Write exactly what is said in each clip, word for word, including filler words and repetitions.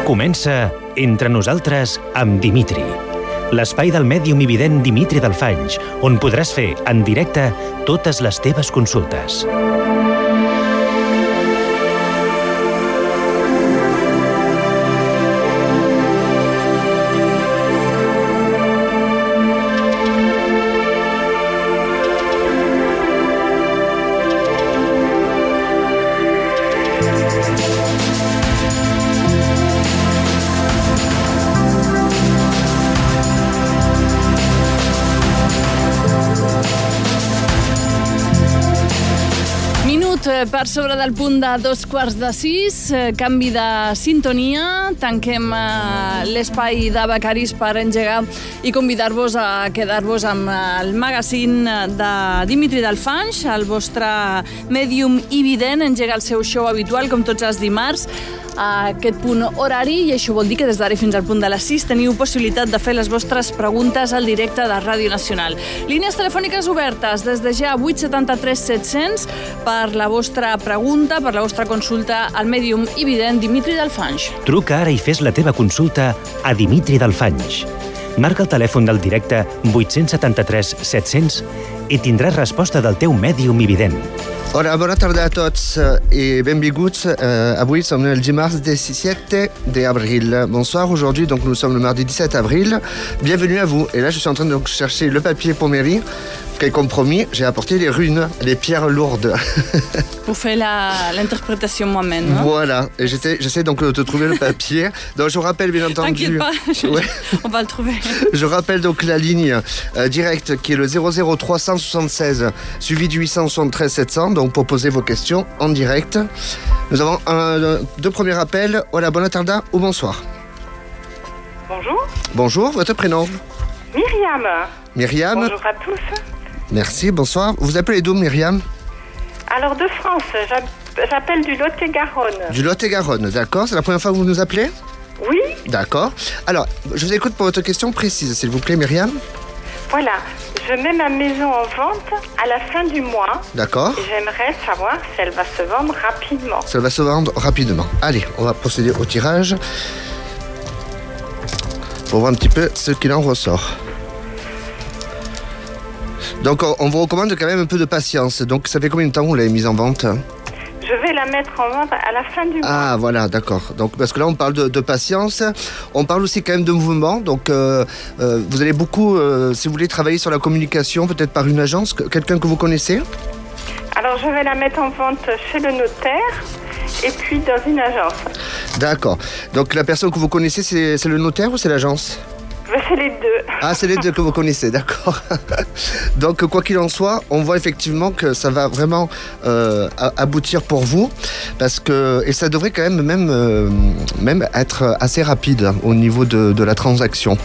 Comença Entre nosaltres amb Dimitri, l'espai del mèdium i vident Dimitri Delfanys, on podràs fer en directe totes les teves consultes. Per sobre del punt de dos quarts de sis, canvi de sintonia, tanquem l'espai de becaris per engegar i convidar-vos a quedar-vos amb el magazine de Dimitri Delfanys, el vostre mèdium i vident, engega el seu show habitual, com tots els dimarts, a aquest punt horari, i això vol dir que des d'ara fins al punt de les sis teniu possibilitat de fer les vostres preguntes al directe de Ràdio Nacional. Línies telefòniques obertes des de ja vuit setanta tres set cents per la vostra pregunta, per la vostra consulta al mèdium i vident Dimitri Delfanys. Truca ara i fes la teva consulta a Dimitri Delfanys. Marca el telèfon del directe vuit setanta tres set cents i tindràs resposta del teu mèdium i vident. Hola, bona tarda a tots et benvinguts. Euh, avui som el dimarts dix-sept d'avril. Bonsoir, aujourd'hui donc nous sommes le mardi dix-sept avril. Bienvenue à vous. Et là je suis en train de chercher le papier pour Mary. Quel compromis, j'ai apporté les runes, les pierres lourdes. Pour faire la, l'interprétation moi-même. Hein? Voilà, et j'essaie, j'essaie donc de trouver le papier. Donc je rappelle bien entendu... T'inquiète pas, je, ouais. on va le trouver. Je rappelle donc la ligne euh, directe qui est le zéro zéro trois cent soixante-seize suivi du huit cent soixante-treize sept cents, donc pour poser vos questions en direct. Nous avons un, deux premiers appels. Hola, bona tarda ou bonsoir. Bonjour. Bonjour, votre prénom? Myriam. Myriam. Bonjour à tous. Merci, bonsoir. Vous appelez d'où, Myriam? Alors, de France, j'appelle du Lot-et-Garonne. Du Lot-et-Garonne, d'accord. C'est la première fois que vous nous appelez? Oui. D'accord. Alors, je vous écoute pour votre question précise, s'il vous plaît, Myriam. Voilà, je mets ma maison en vente à la fin du mois. D'accord. Et j'aimerais savoir si elle va se vendre rapidement. Ça va se vendre rapidement. Allez, on va procéder au tirage pour voir un petit peu ce qu'il en ressort. Donc, on vous recommande quand même un peu de patience. Donc, ça fait combien de temps que vous l'avez mise en vente? Je vais la mettre en vente à la fin du mois. Ah, voilà, d'accord. Donc, parce que là, on parle de, de patience. On parle aussi quand même de mouvement. Donc, euh, euh, vous allez beaucoup, euh, si vous voulez travailler sur la communication, peut-être par une agence, quelqu'un que vous connaissez? Alors, je vais la mettre en vente chez le notaire et puis dans une agence. D'accord. Donc, la personne que vous connaissez, c'est, c'est le notaire ou c'est l'agence? C'est les deux. Ah, c'est les deux que vous connaissez, d'accord. Donc, quoi qu'il en soit, on voit effectivement que ça va vraiment euh, aboutir pour vous, parce que et ça devrait quand même même euh, même être assez rapide au niveau de, de la transaction.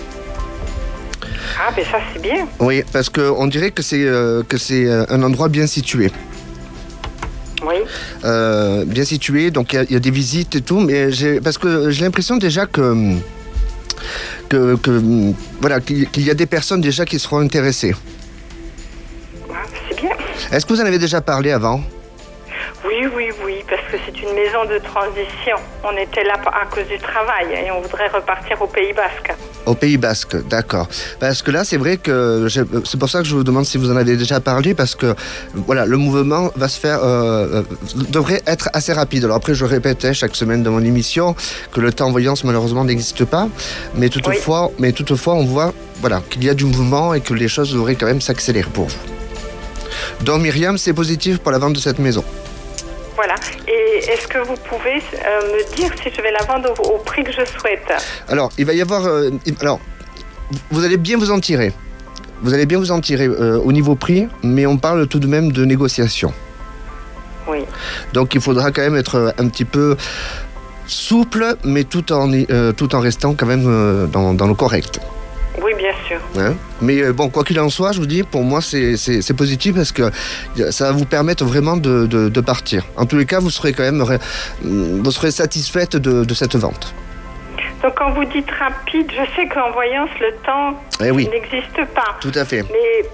Ah, ben ça c'est bien. Oui, parce que on dirait que c'est euh, que c'est un endroit bien situé. Oui. Euh, bien situé, donc il y, y a des visites et tout, mais j'ai parce que j'ai l'impression déjà que Que, que, voilà, qu'il y a des personnes déjà qui seront intéressées. Ah, c'est bien. Est-ce que vous en avez déjà parlé avant? Oui, oui, oui, parce que c'est une maison de transition. On était là à cause du travail et on voudrait repartir au Pays Basque. Au Pays Basque, d'accord. Parce que là, c'est vrai que je, c'est pour ça que je vous demande si vous en avez déjà parlé, parce que voilà, le mouvement va se faire, euh, devrait être assez rapide. Alors après, je répétais chaque semaine dans mon émission que le temps en voyance malheureusement n'existe pas, mais toutefois, oui. mais toutefois, on voit, voilà, qu'il y a du mouvement et que les choses devraient quand même s'accélérer pour vous. Donc Myriam, c'est positif pour la vente de cette maison. Voilà. Et est-ce que vous pouvez euh, me dire si je vais la vendre au, au prix que je souhaite? Alors, il va y avoir... Euh, alors, vous allez bien vous en tirer. Vous allez bien vous en tirer euh, au niveau prix, mais on parle tout de même de négociation. Oui. Donc, il faudra quand même être un petit peu souple, mais tout en, euh, tout en restant quand même euh, dans, dans le correct. Oui, bien sûr. Hein? Mais bon, quoi qu'il en soit, je vous dis, pour moi, c'est, c'est, c'est positif parce que ça va vous permettre vraiment de, de, de partir. En tous les cas, vous serez quand même vous serez satisfaite de, de cette vente. Donc, quand vous dites rapide, je sais qu'en voyance, le temps eh oui. n'existe pas. Tout à fait. Mais par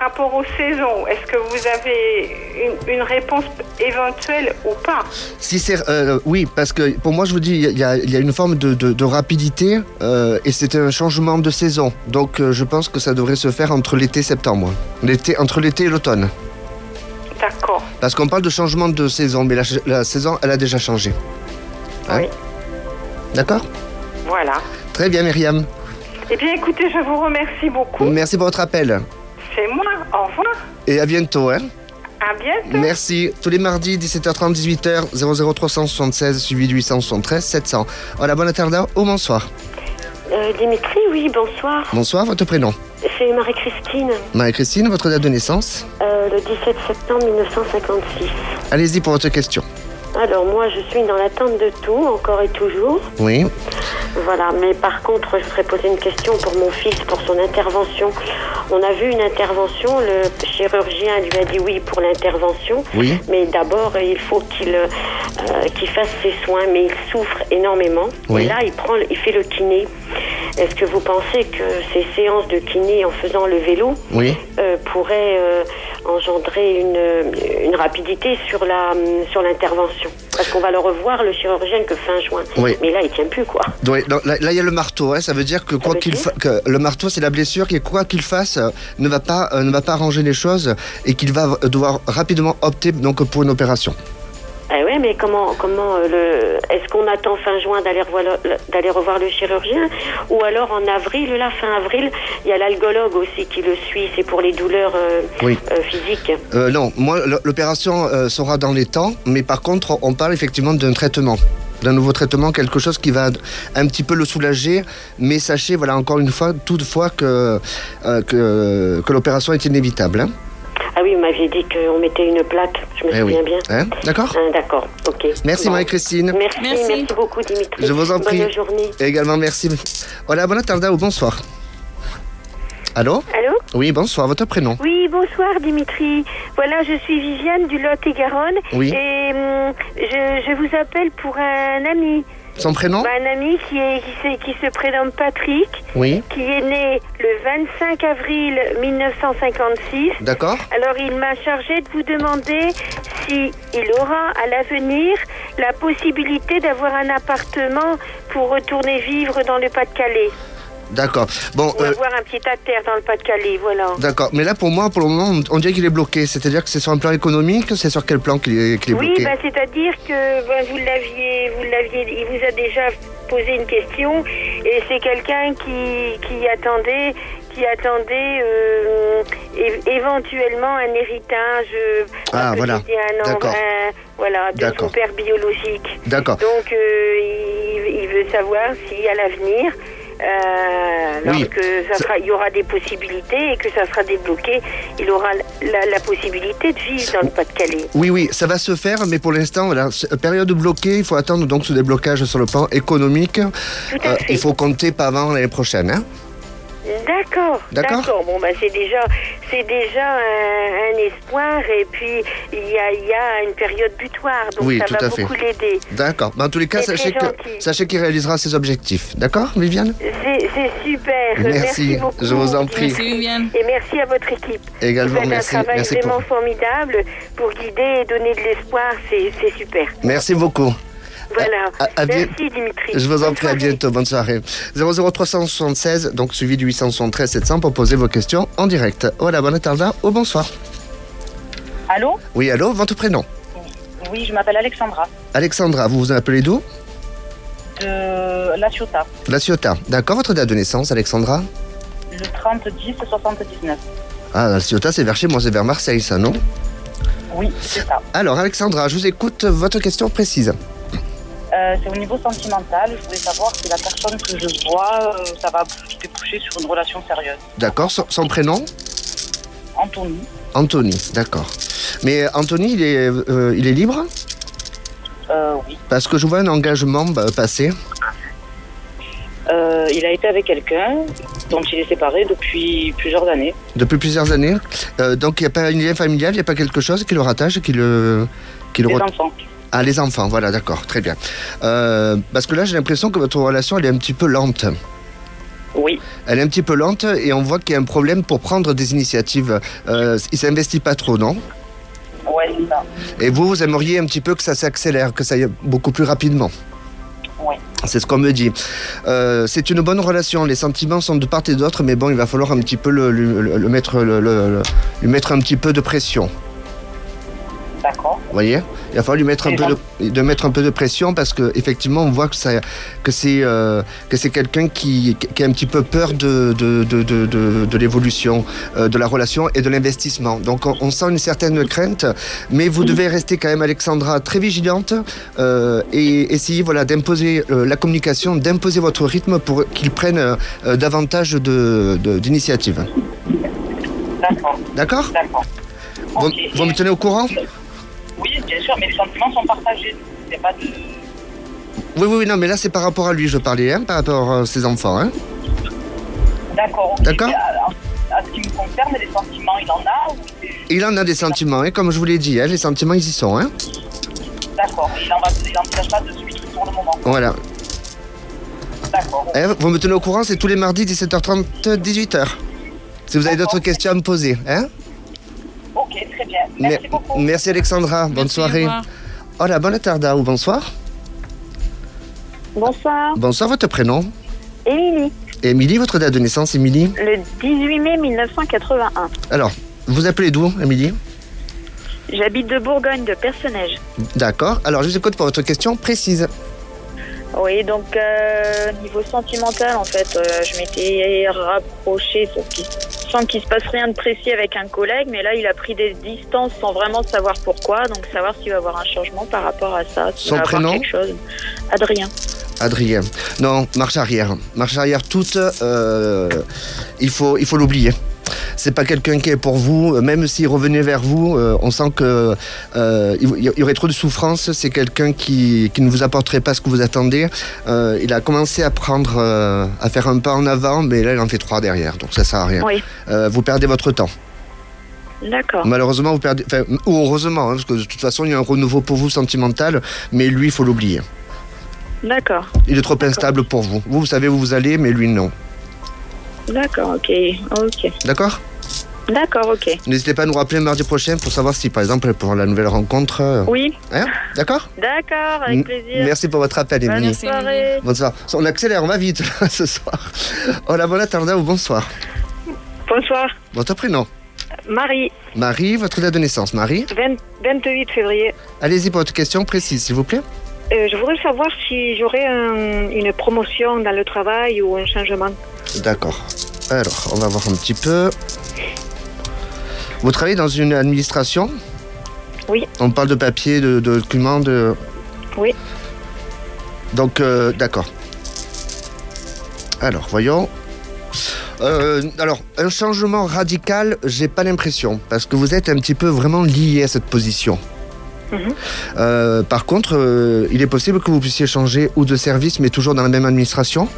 rapport aux saisons, est-ce que vous avez une, une réponse éventuelle ou pas? Si c'est, euh, oui, parce que pour moi, je vous dis, il y a, il y a une forme de, de, de rapidité euh, et c'est un changement de saison. Donc, euh, je pense que ça devrait se faire entre l'été et septembre. L'été, entre l'été et l'automne. D'accord. Parce qu'on parle de changement de saison, mais la, la saison, elle a déjà changé. Hein? Oui. D'accord? Voilà. Très bien, Myriam. Eh bien, écoutez, je vous remercie beaucoup. Merci pour votre appel. C'est moi. Au revoir. Et à bientôt. Hein? À bientôt. Merci. Tous les mardis, dix-sept heures trente, dix-huit heures, zéro zéro trois cent soixante-seize, suivi de huit cent soixante-treize, sept cents. Voilà, bonne tarda. Au bonsoir. Euh, Dimitri, oui, bonsoir. Bonsoir, votre prénom? C'est Marie-Christine. Marie-Christine, votre date de naissance? Euh, le dix-sept septembre mille neuf cent cinquante-six. Allez-y pour votre question. Alors, moi, je suis dans l'attente de tout, encore et toujours. Oui. Voilà, mais par contre, je voudrais poser une question pour mon fils, pour son intervention. On a vu une intervention, le chirurgien lui a dit oui pour l'intervention. Oui. Mais d'abord, il faut qu'il euh, qu'il fasse ses soins, mais il souffre énormément. Oui. Et là, il, prend, il fait le kiné. Est-ce que vous pensez que ces séances de kiné en faisant le vélo Oui. euh, pourraient euh, engendrer une, une rapidité sur la sur l'intervention? Parce qu'on va le revoir, le chirurgien, que fin juin. Oui. Mais là, il tient plus, quoi. Oui, donc, là, là, il y a le marteau. Hein, ça veut dire que quoi veut qu'il dire fa... que le marteau, c'est la blessure qui, quoi qu'il fasse, euh, ne va pas euh, ne va pas arranger les choses et qu'il va devoir rapidement opter donc pour une opération. Ah ouais, mais comment, comment euh, le... est-ce qu'on attend fin juin d'aller revoir le, d'aller revoir le chirurgien, ou alors en avril, là, fin avril, il y a l'algologue aussi qui le suit, c'est pour les douleurs euh, Oui. euh, physiques. Euh, non, moi, l'opération euh, sera dans les temps, mais par contre, on parle effectivement d'un traitement. D'un nouveau traitement, quelque chose qui va un petit peu le soulager, mais sachez, voilà, encore une fois, toutefois que, euh, que, que l'opération est inévitable. Hein. Ah oui, vous m'aviez dit qu'on mettait une plaque, je me Eh souviens oui. bien. Hein, d'accord. Ah, d'accord, ok. Merci Bon. Marie-Christine. Merci, Merci. merci beaucoup Dimitri. Je vous en prie. Bonne journée. Et également, merci. Voilà, bonne tarda ou bonsoir. Allô? Allô? Oui, bonsoir, votre prénom? Oui, bonsoir Dimitri. Voilà, je suis Viviane du Lot-et-Garonne. Oui. Et hum, je, je vous appelle pour un ami. Son prénom? Bah, un ami qui, est, qui, se, qui se prénomme Patrick, Oui. qui est né le vingt-cinq avril mille neuf cent cinquante-six. D'accord. Alors il m'a chargé de vous demander si il aura à l'avenir la possibilité d'avoir un appartement pour retourner vivre dans le Pas-de-Calais. D'accord. Bon, Ou euh, avoir un petit à terre dans le Pas-de-Calais, voilà. d'accord. Mais là, pour moi, pour le moment, on- on dirait qu'il est bloqué. C'est-à-dire que c'est sur un plan économique, c'est sur quel plan qu'il est, qu'il est Oui, bloqué? bah, c'est-à-dire que ben, vous l'aviez, vous l'aviez, il vous a déjà posé une question, et c'est quelqu'un qui, qui attendait, qui attendait euh, é- éventuellement un héritage. euh, Ah, parce que voilà. c'était un em- D'accord. un- voilà, de D'accord. son père biologique. D'accord. Donc, euh, il, il veut savoir si à l'avenir, euh, Oui. lorsque ça sera, il y aura des possibilités et que ça sera débloqué, il aura la, la possibilité de vivre dans le Pas-de-Calais. Oui, oui, ça va se faire, mais pour l'instant, voilà, c'est- période bloquée, il faut attendre donc ce déblocage sur le plan économique. Tout à fait. Il faut compter pas avant l'année prochaine. Hein. D'accord, D'accord. d'accord. Bon, bah, c'est déjà, c'est déjà un, un espoir, et puis il y a, il y a une période butoir, donc Oui, ça tout va à fait. beaucoup l'aider. D'accord. Mais en tous les cas, C'est sachez très que gentil. sachez qu'il réalisera ses objectifs. D'accord, Viviane? C'est, c'est super. Merci, beaucoup. je vous en prie. Merci Viviane. Et merci à votre équipe. Également, Vous faites merci. un travail Merci pour- vraiment formidable pour guider et donner de l'espoir. C'est, c'est super. Merci beaucoup. Voilà. À- à bien- Merci Dimitri. Je vous en Bonne prie, à soirée. bientôt. Bonne soirée. zéro zéro trois cent soixante-seize, donc suivi du huit cent soixante-treize sept cents pour poser vos questions en direct. Voilà, bonne tarda au bonsoir. Allô? Oui, allô, votre prénom? Oui, je m'appelle Alexandra, Alexandra, vous vous appelez d'où? de La Ciotat, La Ciotat. D'accord, votre date de naissance, Alexandra? le trente dix soixante-dix-neuf. Ah, La Ciotat, c'est vers chez moi, c'est vers Marseille, ça, non? Oui, c'est ça. Alors, Alexandra, je vous écoute. Votre question précise. Euh, c'est au niveau sentimental. Je voulais savoir si la personne que je vois, euh, ça va déboucher sur une relation sérieuse. D'accord, son, son prénom? Anthony, Anthony, d'accord. Mais Anthony, il est, euh, il est libre? euh, oui. Parce que je vois un engagement bah, passé. Euh, il a été avec quelqu'un dont il est séparé depuis plusieurs années. Depuis plusieurs années. Euh, donc, il n'y a pas un lien familial, il n'y a pas quelque chose qui le rattache, qui le... Qui le Des re- enfants. Ah, les enfants, voilà, d'accord, très bien. Euh, parce que là, j'ai l'impression que votre relation, elle est un petit peu lente. Oui. Elle est un petit peu lente et on voit qu'il y a un problème pour prendre des initiatives. Euh, il ne s'investit pas trop, non? Ouais, c'est ça. Et vous, vous aimeriez un petit peu que ça s'accélère, que ça aille beaucoup plus rapidement? Oui. C'est ce qu'on me dit. Euh, c'est une bonne relation. Les sentiments sont de part et d'autre, mais bon, il va falloir un petit peu le, le, le, le mettre, le, le, lui mettre un petit peu de pression. D'accord. Vous voyez, il va falloir lui mettre un peu de, de mettre un peu de pression parce que effectivement on voit que ça, que c'est euh, que c'est quelqu'un qui, qui a un petit peu peur de de de de, de, de l'évolution euh, de la relation et de l'investissement. Donc on, on sent une certaine crainte, mais vous devez rester quand même, Alexandra, très vigilante euh, et essayer voilà d'imposer euh, la communication, d'imposer votre rythme pour qu'il prenne euh, davantage de, de d'initiative. D'accord. D'accord. D'accord. Vous, Okay. vous me tenez au courant? Oui, bien sûr, mais les sentiments sont partagés. C'est pas de... Oui, oui, oui, non, mais là, c'est par rapport à lui, je parlais, hein, par rapport à ses enfants. Hein. D'accord. Okay. D'accord. À, à ce qui me concerne, les sentiments, il en a ou... Il en a des sentiments, hein, comme je vous l'ai dit, hein, les sentiments, ils y sont. Hein. D'accord, il n'envisage pas de suite pour le moment. Voilà. D'accord. Eh, vous me tenez au courant, c'est tous les mardis, dix-sept heures trente, dix-huit heures. Si vous avez d'autres questions à me poser. Hein. Ok, très bien. Merci Mer- beaucoup. Merci Alexandra, bonne Merci, soirée. Oh la bonne tarda ou bonsoir. Bonsoir. Bonsoir, votre prénom? Émilie. Émilie, votre date de naissance, Émilie? Le dix-huit mai mille neuf cent quatre-vingt-un. Alors, vous appelez d'où, Émilie? J'habite de Bourgogne, de Percenège. D'accord, alors je vous écoute pour votre question précise. Oui, donc euh, niveau sentimental, en fait, euh, je m'étais rapprochée sans qu'il, sans qu'il se passe rien de précis avec un collègue, mais là, il a pris des distances sans vraiment savoir pourquoi, donc savoir s'il va y avoir un changement par rapport à ça. Son prénom? Quelque chose. Adrien. Adrien. Non, marche arrière. Marche arrière toute, euh, il faut, il faut l'oublier. C'est pas quelqu'un qui est pour vous, même s'il revenait vers vous, euh, on sent que euh, il y aurait trop de souffrance. C'est quelqu'un qui, qui ne vous apporterait pas ce que vous attendez. Euh, il a commencé à prendre, euh, à faire un pas en avant, mais là il en fait trois derrière, donc ça sert à rien. Oui. Euh, vous perdez votre temps. D'accord. Malheureusement, vous perdez, enfin, ou heureusement, hein, parce que de toute façon il y a un renouveau pour vous sentimental, mais lui il faut l'oublier. D'accord. Il est trop D'accord. instable pour vous. Vous, vous savez où vous allez, mais lui non. D'accord, ok. Ok. D'accord ? D'accord, ok. N'hésitez pas à nous rappeler mardi prochain pour savoir si, par exemple, pour la nouvelle rencontre... euh, Oui. Hein ? D'accord ? D'accord, avec plaisir. Merci pour votre appel, Bonne Émilie. soirée. Bonsoir. On accélère, on va vite là, ce soir. Hola, buona tarda ou bonsoir. Bonsoir. Votre prénom ? Marie, Marie, votre date de naissance, Marie. vingt, vingt-huit février. Allez-y pour votre question précise, s'il vous plaît. Euh, je voudrais savoir si j'aurais un- une promotion dans le travail ou un changement. D'accord. Alors, on va voir un petit peu. Vous travaillez dans une administration ? Oui. On parle de papier, de, de documents, de... Oui. Donc, euh, d'accord. Alors, voyons. Euh, alors, un changement radical, j'ai pas l'impression, parce que vous êtes un petit peu vraiment lié à cette position. Mhm. Euh, par contre, euh, il est possible que vous puissiez changer ou de service, mais toujours dans la même administration.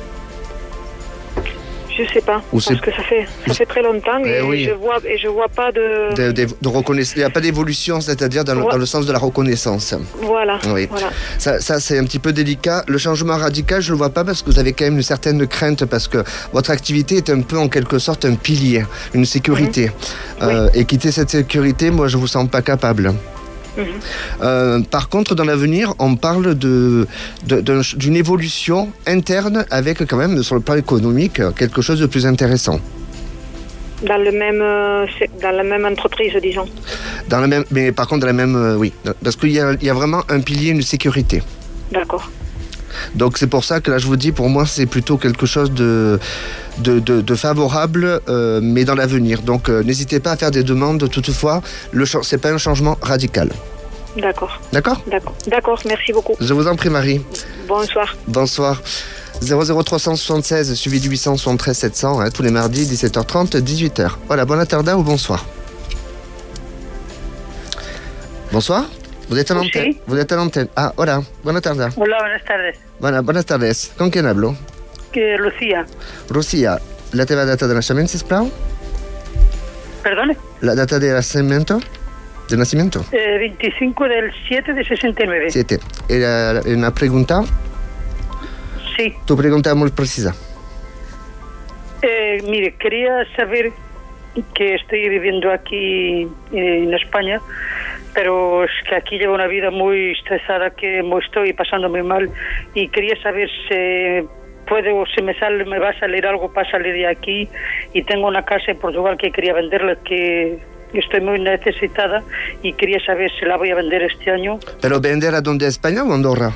Je sais pas, Ou parce c'est- que ça fait ça fait très longtemps Eh et oui. je vois et je vois pas de, De, de, de reconnaissance. Il n'y a pas d'évolution, c'est-à-dire dans, le- Ouais. dans le sens de la reconnaissance. voilà. Oui. Voilà. Ça, ça, c'est un petit peu délicat. Le changement radical, je ne le vois pas parce que vous avez quand même une certaine crainte, parce que votre activité est un peu, en quelque sorte, un pilier, une sécurité. Euh, Et quitter cette sécurité, moi, je ne vous sens pas capable. Mhm. Euh, par contre, dans l'avenir, on parle de, de- d'un- d'une évolution interne avec quand même, sur le plan économique, quelque chose de plus intéressant. Dans le même euh, c'est- dans la même entreprise, disons. Dans la même, mais par contre, dans la même, euh, oui, parce qu'il y a, il y a vraiment un pilier, une sécurité. D'accord. Donc c'est pour ça que là, je vous dis, pour moi, c'est plutôt quelque chose de, de, de, de favorable, euh, mais dans l'avenir. Donc euh, n'hésitez pas à faire des demandes. Toutefois, le cha- c'est pas un changement radical. D'accord. D'accord ? D'accord. D'accord, merci beaucoup. Je vous en prie, Marie. Bonsoir. Bonsoir. zéro zéro trois cent soixante-seize suivi du huit cent soixante-treize sept cents, hein, tous les mardis, dix-sept heures trente, dix-huit heures. Voilà, buona tarda ou bonsoir. Bonsoir. Vous êtes à l'antenne. Vous êtes à l'antenne. Ah, hola, buona tarda. Hola, buenas tardes. Buona, buenas tardes. Con quién hablo? Que Lucía. Lucia, la teva data de naixement, sisplau? Perdone. La data de nacimiento? De nacimiento? Eh, veinticinco del siete de sesenta y nueve. Siete. E la, la- una pregunta? Sí. Tu pregunta molt precisa. Eh, mire, quería saber que estoy viviendo aquí en España, pero es que aquí llevo una vida muy estresada, que me estoy pasando muy mal, y quería saber si puede o si me sale, me va a salir algo para salir de aquí. Y tengo una casa en Portugal que quería venderla, que estoy muy necesitada, y quería saber si la voy a vender este año. ¿Pero vender a dónde? ¿España o Andorra?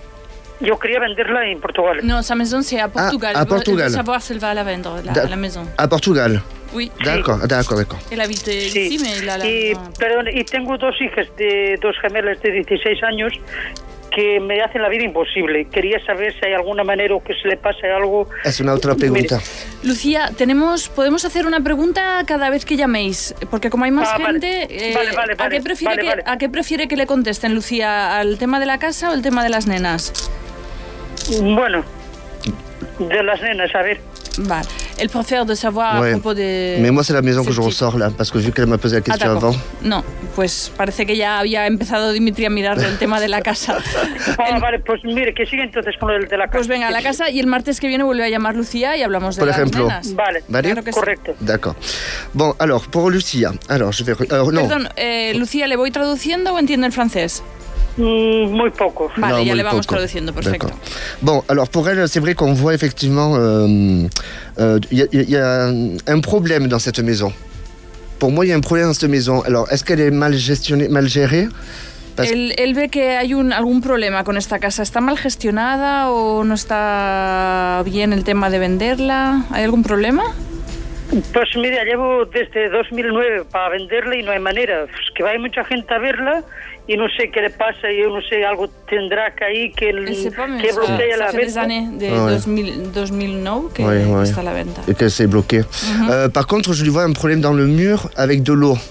Yo quería venderla en Portugal. Non, sa maison c'est à Portugal. Ah, à Portugal. Elle veut savoir si elle va la vendre, la, la maison. À Portugal. Oui. D'accord, d'accord, d'accord. Elle habite Sí. ici, mais la, la... Y, perdón, y tengo dos hijas, de dos gemelas de dieciséis años, que me hacen la vida imposible. Quería saber si hay alguna manera o que se le pase algo. Es una otra pregunta. Lucía, tenemos, podemos hacer una pregunta cada vez que llaméis, porque como hay más Ah, vale. gente, eh, Vale, vale, ¿a, vale, qué prefiere vale, que, vale. ¿a qué prefiere que le contesten, Lucía? ¿Al tema de la casa o el tema de las nenas? Bueno, de las nenas, a ver. Vale. Elle préfère de savoir Ouais. à propos de... Mais moi, c'est la maison que je ce type. ressors là, parce que vu qu'elle m'a posé la Ah, question d'accord. avant. No, pues parece que ya había empezado Dimitri a mirar el tema de la casa. Ah, El- vale, pues mire, que sigue entonces con el de la casa. Pues venga, a la casa, y el martes que viene vuelve a llamar Lucía y hablamos de Por las ejemplo. nenas. Vale, Vale. Claro que sí. correcto. D'accord. Bon, alors, pour Lucia. Alors, je vais. Alors, non. Perdón, eh, Lucía, ¿le voy traduciendo o entiende el francés? Mm, muy poco. Vale, Non, ya muy le vamos poco. traduciendo, perfecto. D'accord. Bon, alors pour elle, c'est vrai qu'on voit effectivement il euh, euh, y, a, y a un problème dans cette maison. Pour moi, il y a un problème dans cette maison. Alors, est-ce qu'elle est mal gestionnée, mal gérée? Parce- Él, él ve que hay un, algún problema con esta casa. ¿Está mal gestionada o no está bien el tema de venderla? ¿Hay algún problema? Pues mira, llevo desde dos mil nueve para venderla y no hay manera. Es que va mucha gente a verla y no sé qué le pasa, yo no sé, algo tendrá que ahí que, Elle sait pas, mais que ça, bloquea ça la fait des venta. années, de Ouais. deux mille, deux mille neuf, que Ouais, ouais. está a la venta. Et que c'est bloqué. Euh, par contre, je lui vois un problème dans le mur avec de l'eau.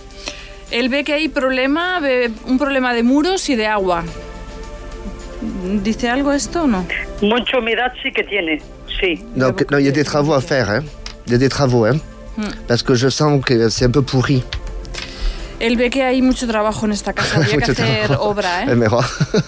Él ve que hay problema, ve un problema de muros y de agua. ¿Dice algo esto o no? Mucha humedad sí que tiene, sí. Donc, non, il y a des travaux à faire. Hein. Il y a des travaux. Hein. Hmm. Parce que je sens que c'est un peu pourri. Él ve que hay mucho trabajo en esta casa, habría que Mucho hacer trabajo. obra, Eh, ¿eh? mejor.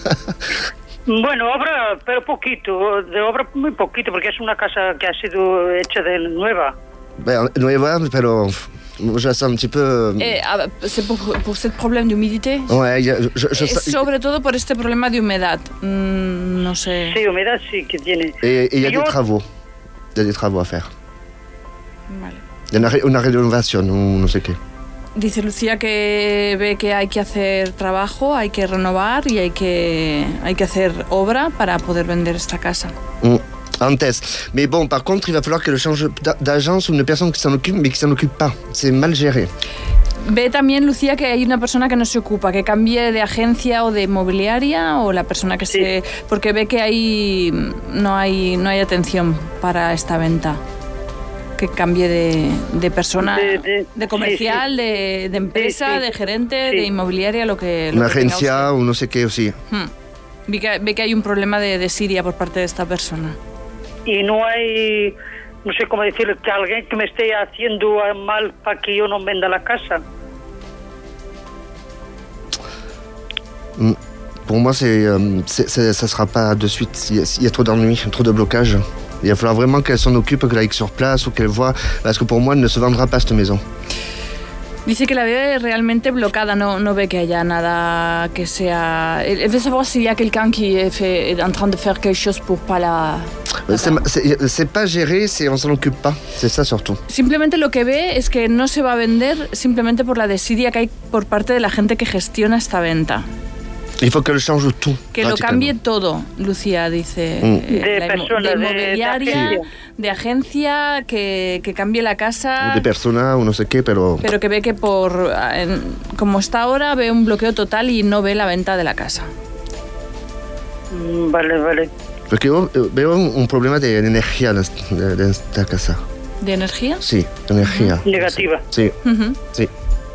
Bueno, obra, pero poquito, de obra muy poquito, porque es una casa que ha sido hecha de nueva. Ben, nueva, pero je la sens un petit peu. Eh, ah, c'est pour, pour ce problème d'humidité. Ouais, il y a- je, je Eh, sens- sobre todo por este problema de humedad. Mm, no sé. Sí, humedad sí que tiene. Et et il y a Yo- des travaux. Il y a des travaux à faire. Vale. Il y a une, ré- une rénovation ou non sais qué. Dice Lucía que ve que hay que hacer trabajo, hay que renovar y hay que, hay que hacer obra para poder vender esta casa. Mm. En test. Mais bon, par contre, il va falloir qu'elle change d'a- d'agence ou une personne qui s'en occupe, mais qui s'en occupe pas. C'est mal géré. Ve también, Lucía, que hay una persona que no se ocupa, que cambie de agencia o de inmobiliaria o la persona que Sí. se... Porque ve que hay, no, hay, no hay atención para esta venta. Que cambie de, de persona, De- de, de- comercial, sí, sí. De, de empresa, Sí, sí. de gerente, Sí. de inmobiliaria, lo que... lo Une que tenga agencia ou non sais qué aussi. usted. Hmm. Ve que, ve que hay un problema de desidia por parte de esta persona. Y no hay, no sé cómo decirlo, que alguien que me esté haciendo mal para que yo no venda la casa. Mm. Pour moi, c'est, euh, c'est, c'est- ça sera pas de suite. Il y a, il y a trop d'ennuis, trop de blocages. Il va falloir vraiment qu'elle s'en occupe, qu'elle aille sur place ou qu'elle voit. Parce que pour moi, elle ne se vendra pas cette maison. Dice que la ve realmente bloquada, no, no ve que haya nada que sea... Elle veut savoir s'il y a quelqu'un qui est, fait, est en train de faire quelque chose pour pas la... C'est, c'est, c'est pas géré, c'est on s'en occupe pas. C'est ça surtout. Simplemente lo que ve es que no se va a vender simplemente por la desidia que hay por parte de la gente que gestiona esta venta. Il faut qu'elle change tout. Que lo pratiquement. cambie todo, Lucía dice. Mm. eh, De la inmo- persona, de de- de inmobiliaria, agencia. de agencia, que, que cambie la casa, Ou des personas ou non sais qué, pero. pero que ve que por en- como está ahora ve un bloqueo total y no ve la venta de la casa. Mm, Vale, vale. Porque yo eh, veo un, un problema de energía en esta, de esta casa. ¿De energía? Sí, energía. Negativa. Sí, Ujú. sí.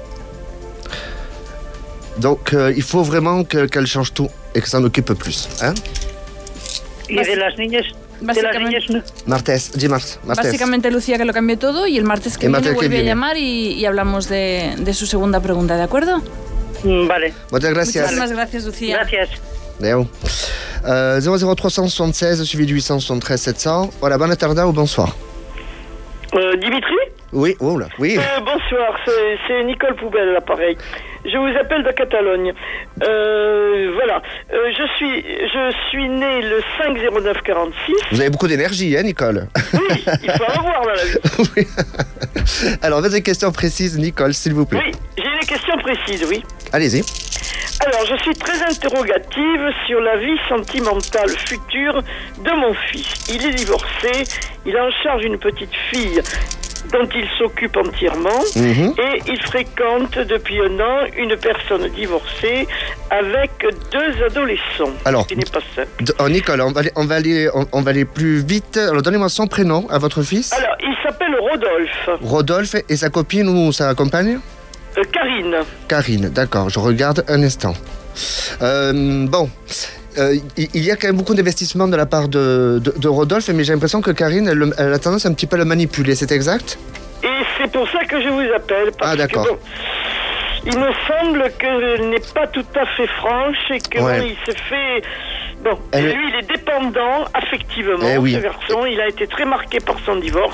Donc, euh, il faut vraiment que- qu'elle change tout et que s'en occupe plus. Hein? Y de las niñas, de las básicamente- niñas no. Martes, dis Martes. Martes. Básicamente Lucía que lo cambie todo y el martes que El viene martes que vuelve viene. a llamar y, y hablamos de, de su segunda pregunta, ¿de acuerdo? Mm, Vale, Muchas gracias. Muchísimas gracias, Lucía. gracias. Adéu. Euh, zéro zéro trois cent soixante-seize suivi de huit cent soixante-treize sept cents. Voilà, bonne tarda ou bonsoir. Euh, Dimitri ? Oui, oh là, oui. Euh, bonsoir, c'est, c'est Nicole Poubelle, l'appareil. Je vous appelle de Catalogne. Euh, voilà, euh, je suis je suis né le cinq zéro neuf quarante-six. Vous avez beaucoup d'énergie, hein, Nicole? Oui, il faut en avoir dans la vie. Oui. Alors, avez des questions précises, Nicole, s'il vous plaît? Oui, j'ai des questions précises, oui. Allez-y. Alors, je suis très interrogative sur la vie sentimentale future de mon fils. Il est divorcé, il a en charge une petite fille dont il s'occupe entièrement, Mhm. et il fréquente depuis un an une personne divorcée avec deux adolescents. Alors, ce qui n'est pas simple. D- oh, Nicole, on va, aller, on, va aller, on, on va aller plus vite. Alors, donnez-moi son prénom à votre fils. Alors, il s'appelle Rodolphe. Rodolphe et sa copine ou sa compagne? Euh, Karine. Karine, d'accord, je regarde un instant. Euh, bon, euh, il il y a quand même beaucoup d'investissements de la part de, de, de Rodolphe, mais j'ai l'impression que Karine, elle, le- elle a tendance un petit peu à le manipuler, c'est exact? Et c'est pour ça que je vous appelle. Parce Ah, d'accord. Que, bon, il me semble qu'elle n'est pas tout à fait franche et que Ouais. bon, il s'est fait... Bon, Elle- et lui, il est dépendant affectivement, Eh oui. ce garçon. Il a été très marqué par son divorce.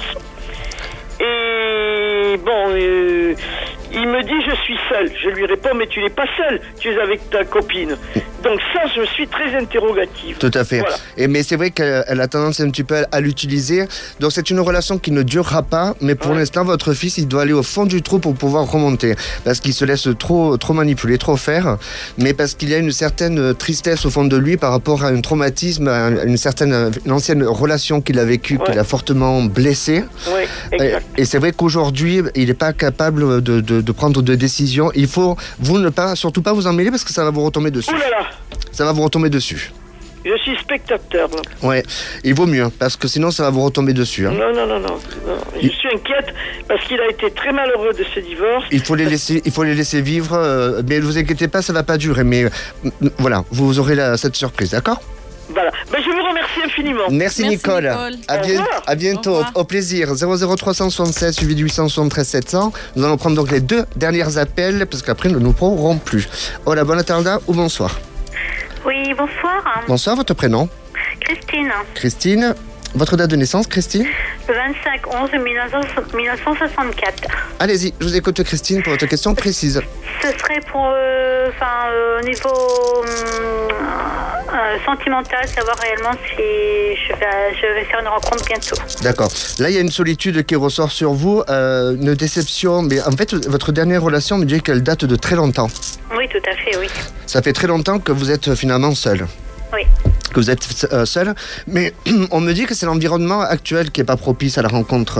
Et bon, euh, il me dit je suis seul. Je lui réponds mais tu n'es pas seul, tu es avec ta copine. Donc ça, je suis très interrogative. Tout à fait. Voilà. Et, mais c'est vrai qu'elle elle a tendance un petit peu à l'utiliser. Donc c'est une relation qui ne durera pas, mais pour Ouais. l'instant, votre fils, il doit aller au fond du trou pour pouvoir remonter. Parce qu'il se laisse trop, trop manipuler, trop faire. Mais parce qu'il y a une certaine tristesse au fond de lui par rapport à un traumatisme, à une certaine, une ancienne relation qu'il a vécue, Ouais. qui l'a fortement blessé. Oui, Et, exact. et c'est vrai qu'aujourd'hui, il n'est pas capable de, de, de prendre de décisions. Il faut, vous ne pas, surtout pas vous en mêler parce que ça va vous retomber dessus. Ouh là là, Ça va vous retomber dessus. je suis spectateur. là. Ouais, il vaut mieux, parce que sinon ça va vous retomber dessus. hein. Non, non, non, non, non. Je suis inquiète parce qu'il a été très malheureux de ce divorce. Il faut les laisser, il faut les laisser vivre, euh, mais ne vous inquiétez pas, ça va pas durer. Mais euh, voilà, vous aurez la, cette surprise, d'accord? Voilà. Ben, je vous remercie infiniment. Merci, Merci, Nicole. Nicole. À, Au bien- revoir. à bientôt, Au au, revoir. au plaisir. zéro zéro trois cent soixante-seize suivi de huit cent soixante-treize sept cents. Nous allons prendre donc les deux derniers appels parce qu'après nous ne pourrons plus. Hola, bonne tarda ou bonsoir. Oui, bonsoir. Bonsoir, votre prénom? Christine, Christine. Votre date de naissance, Christine? le vingt-cinq onze mille neuf cent soixante-quatre. Allez-y, je vous écoute, Christine, pour votre question précise. Ce serait pour, euh, enfin, euh, au niveau hum, euh, sentimental, savoir réellement si je vais, je vais faire une rencontre bientôt. D'accord. Là, il y a une solitude qui ressort sur vous, euh, une déception. Mais en fait, votre dernière relation me dit qu'elle date de très longtemps. Oui, tout à fait, oui. Ça fait très longtemps que vous êtes finalement seul. Oui. Que vous êtes euh, seul. Mais on me dit que c'est l'environnement actuel qui n'est pas propice à la rencontre. Euh,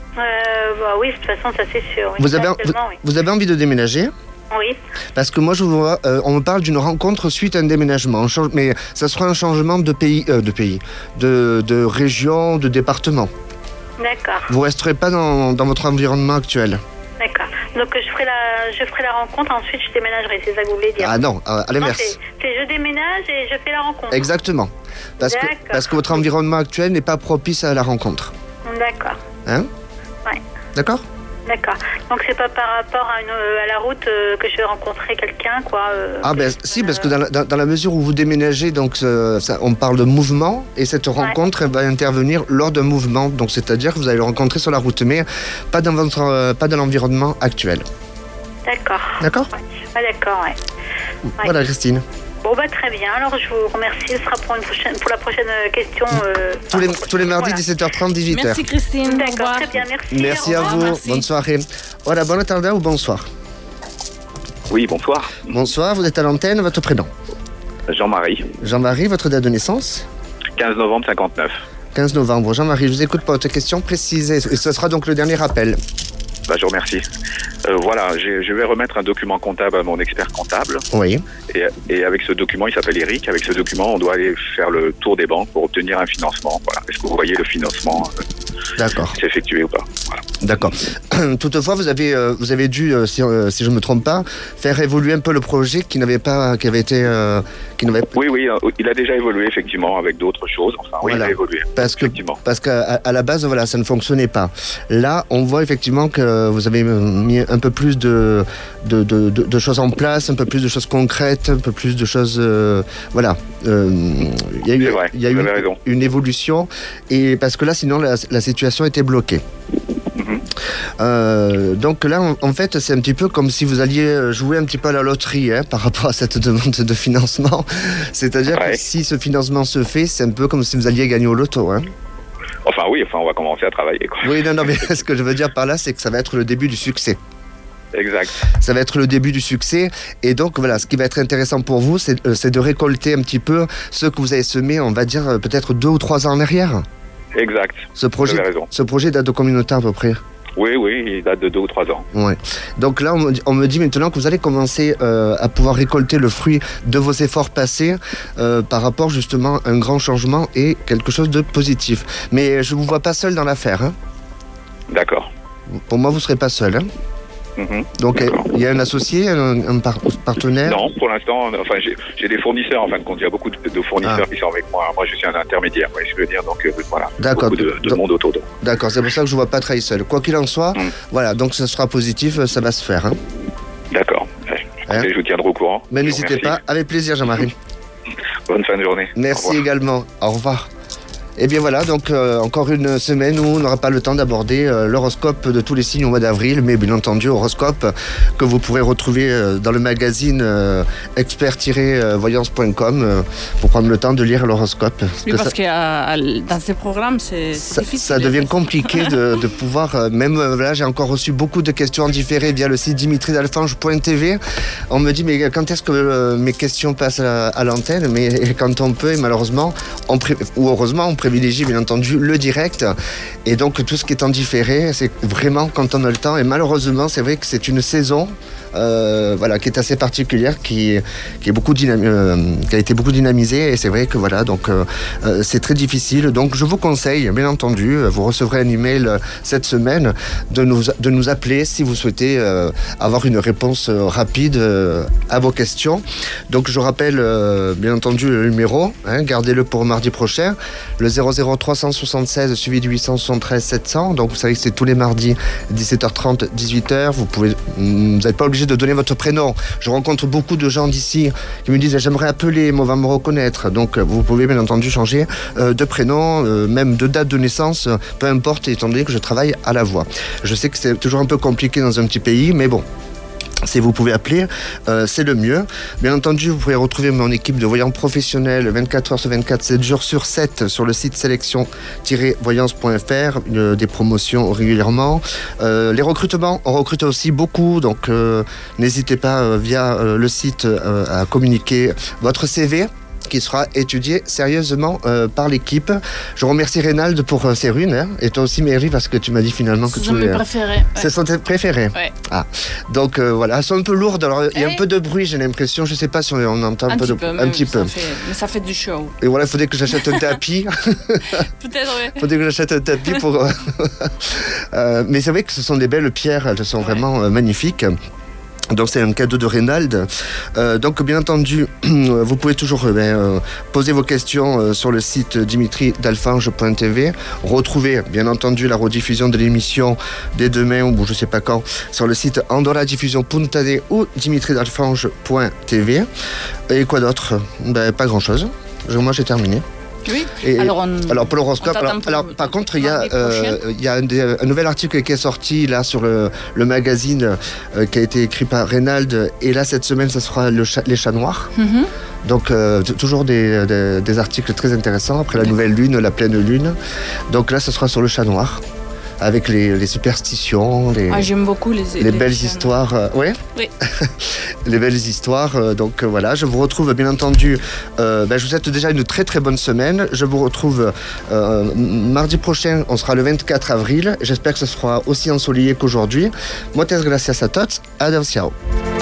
bah oui, de toute façon, ça c'est sûr. Oui. Vous avez, vous, Actuellement, oui. vous avez envie de déménager? Oui. Parce que moi, je vois, euh, on me parle d'une rencontre suite à un déménagement. On change- mais ça sera un changement de pays, euh, de pays, de, de région, de département. D'accord. Vous resterez pas dans, dans votre environnement actuel. D'accord. Donc je ferai la, je ferai la rencontre, ensuite je déménagerai. C'est ça que vous voulez dire? Ah non, à, à Non, l'inverse. c'est, c'est je déménage et je fais la rencontre. Exactement. Parce que, D'accord. parce que votre environnement actuel n'est pas propice à la rencontre. D'accord. Hein? Ouais. D'accord? D'accord. Donc c'est pas par rapport à, une, à la route euh, que je vais rencontrer quelqu'un, quoi. euh, Ah ben si, parce que dans la, dans, dans la mesure où vous déménagez, donc euh, ça, on parle de mouvement, et cette rencontre elle va intervenir lors d'un mouvement. Donc c'est-à-dire que vous allez le rencontrer sur la route, mais pas dans votre, euh, pas dans l'environnement actuel. D'accord. D'accord? Ouais. Ah, d'accord, ouais. Ouais. Voilà, Christine. Bon, bah très bien. Alors je vous remercie. Ce sera pour, une prochaine, pour la prochaine euh, question. Euh, Tous les, enfin, tous les mardis, voilà. dix-sept heures trente, dix-huit heures. Merci Christine. Au D'accord, revoir. très bien. Merci. Merci au à revoir. vous. Merci. Bonne soirée. Voilà, bonne tarda ou bonsoir? Oui, bonsoir. Bonsoir, vous êtes à l'antenne, votre prénom? Jean-Marie, Jean-Marie, votre date de naissance? quinze novembre cinquante-neuf. quinze novembre. Jean-Marie, je vous écoute pour votre question précise. Et ce sera donc le dernier appel. Bah, je vous remercie. Euh, voilà, j'ai- je vais remettre un document comptable à mon expert comptable. Oui. Et, et avec ce document, il s'appelle Eric. Avec ce document, on doit aller faire le tour des banques pour obtenir un financement. Voilà. Est-ce que vous voyez le financement euh, D'accord. s'effectuer ou pas? Voilà. D'accord. Toutefois, vous avez, euh, vous avez dû, euh, si, euh, si je ne me trompe pas, faire évoluer un peu le projet qui n'avait pas, qui avait été, euh, qui n'avait Oui, oui, euh, il a déjà évolué effectivement avec d'autres choses. Enfin, oui, Voilà. il a évolué. parce que, Effectivement. parce qu'à à la base, voilà, ça ne fonctionnait pas. Là, on voit effectivement que vous avez mis un peu plus de, de, de, de, de choses en place, un peu plus de choses concrètes, un peu plus de choses, euh, voilà. Euh, Il y a eu, C'est vrai, il y a vous eu avez raison. une évolution, et parce que là, sinon, la, la situation était bloquée. Euh, donc là, en, en fait, c'est un petit peu comme si vous alliez jouer un petit peu à la loterie hein, par rapport à cette demande de financement. C'est-à-dire ouais. que si ce financement se fait, c'est un peu comme si vous alliez gagner au loto. Hein. Enfin oui, enfin on va commencer à travailler. Quoi. Oui, non, non, mais ce que je veux dire par là, c'est que ça va être le début du succès. Exact. Ça va être le début du succès. Et donc, voilà, ce qui va être intéressant pour vous, c'est, c'est de récolter un petit peu ce que vous avez semé, on va dire, peut-être deux ou trois ans en arrière. Exact. Ce projet, vous avez raison. Ce projet date de combien de temps à peu près ? Oui, oui, il date de deux ou trois ans. Ouais. Donc là, on me, dit, on me dit maintenant que vous allez commencer euh, à pouvoir récolter le fruit de vos efforts passés euh, par rapport justement à un grand changement et quelque chose de positif. Mais je ne vous vois pas seul dans l'affaire. Hein. D'accord. Pour moi, vous ne serez pas seul. Hein. Mmh, Donc il y a un associé, un, un par- partenaire? Non, pour l'instant, enfin j'ai, j'ai des fournisseurs en fin de compte. Il y a beaucoup de, de fournisseurs ah. qui sont avec moi. Moi, je suis un intermédiaire, ouais, je veux dire. Donc euh, voilà, d'accord. Beaucoup de, de donc, monde autour de. D'accord, c'est pour ça que je ne vois pas travailler seul. Quoi qu'il en soit, mmh. voilà, donc ce sera positif, ça va se faire. Hein. D'accord. Ouais. Hein? Je vous tiendrai au courant. Mais n'hésitez pas, avec plaisir, Jean-Marie. Bonne fin de journée. Merci également. Au revoir. Et bien voilà, donc euh, encore une semaine où on n'aura pas le temps d'aborder euh, l'horoscope de tous les signes au mois d'avril, mais bien entendu horoscope que vous pourrez retrouver euh, dans le magazine euh, expert tiret voyance point com euh, pour prendre le temps de lire l'horoscope. Oui, parce que, ça, que dans ces programmes, c'est, c'est ça, difficile. Ça devient compliqué de, de pouvoir, euh, même euh, là j'ai encore reçu beaucoup de questions en différé via le site dimitri dalfange point t v. On me dit mais quand est-ce que euh, mes questions passent à, à l'antenne, mais quand on peut, et malheureusement, on pré- ou heureusement, on privilégie bien entendu le direct et donc tout ce qui est en différé c'est vraiment quand on a le temps et malheureusement c'est vrai que c'est une saison euh, voilà, qui est assez particulière qui, qui, est beaucoup dynam- euh, qui a été beaucoup dynamisée et c'est vrai que voilà donc euh, c'est très difficile donc je vous conseille bien entendu vous recevrez un email cette semaine de nous, de nous appeler si vous souhaitez euh, avoir une réponse rapide euh, à vos questions donc je rappelle euh, bien entendu le numéro hein, gardez-le pour mardi prochain le zéro zéro trois cent soixante-seize suivi du huit cent soixante-treize sept cents donc vous savez que c'est tous les mardis dix-sept heures trente dix-huit heures vous pouvez vous n'êtes pas obligé de donner votre prénom je rencontre beaucoup de gens d'ici qui me disent j'aimerais appeler mais on va me reconnaître donc vous pouvez bien entendu changer euh, de prénom euh, même de date de naissance peu importe étant donné que je travaille à la voix je sais que c'est toujours un peu compliqué dans un petit pays mais bon si vous pouvez appeler, euh, c'est le mieux. Bien entendu, vous pouvez retrouver mon équipe de voyants professionnels vingt-quatre heures sur vingt-quatre, sept jours sur sept sur le site sélection tiret voyance point f r, euh, des promotions régulièrement. Euh, les recrutements, on recrute aussi beaucoup, donc euh, n'hésitez pas euh, via euh, le site euh, à communiquer votre C V. Qui sera étudié sérieusement euh, par l'équipe. Je remercie Reynald pour euh, ses runes, hein, et toi aussi Mary, parce que tu m'as dit finalement que ce tu... sont mes préférés. Ouais. Ce sont tes préférés ouais. Ah, donc euh, voilà, elles sont un peu lourdes, alors il y a un peu de bruit, j'ai l'impression, je sais pas si on, on entend un, un peu de peu, un petit peu. Fait, mais ça fait du show. Et voilà, il faudrait que j'achète un tapis. Peut-être, oui. Il faudrait que j'achète un tapis pour... euh, mais c'est vrai que ce sont des belles pierres, elles sont ouais. vraiment euh, magnifiques. Donc c'est un cadeau de Reynald. Euh, donc bien entendu, vous pouvez toujours euh, ben, poser vos questions euh, sur le site dimitri dalfange point t v. Retrouver bien entendu la rediffusion de l'émission dès demain ou je sais pas quand sur le site andorra diffusion point t v ou dimitri dalfange point t v. Et quoi d'autre? Ben, pas grand chose. Moi j'ai terminé. Oui. Et, alors, on, alors pour l'horoscope, alors, pour alors par contre il y a, euh, il y a un, un nouvel article qui est sorti là sur le, le magazine euh, qui a été écrit par Reynald et là cette semaine ça sera le chat, les chats noirs. Mm-hmm. Donc euh, t- toujours des, des, des articles très intéressants après la nouvelle lune, la pleine lune. Donc là ce sera sur le chat noir. Avec les, les superstitions, les, ah, j'aime beaucoup les, les, les belles histoires. Euh, ouais oui. Les belles histoires. Euh, donc euh, voilà, je vous retrouve bien entendu. Euh, ben, je vous souhaite déjà une très très bonne semaine. Je vous retrouve euh, mardi prochain, on sera le vingt-quatre avril. J'espère que ce sera aussi ensoleillé qu'aujourd'hui. Muchas gracias a tots. Adiós.